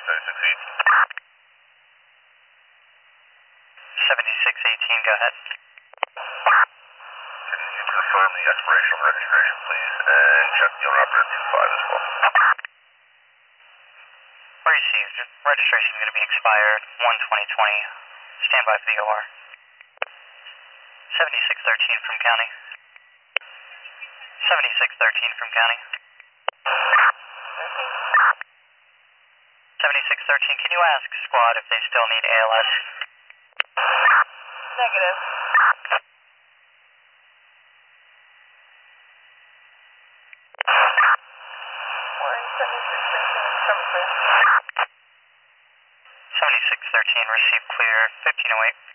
7618, go ahead. Can you confirm the expiration of registration, please, and check the owner operator 25 as well? Received. Registration is going to be expired 1/20/20. Stand by for the OR. 7613 from county. 7613 from county. 7613, can you ask squad if they still need ALS? Negative. We're in 7613, cover clear. 7613, receive clear, 1508.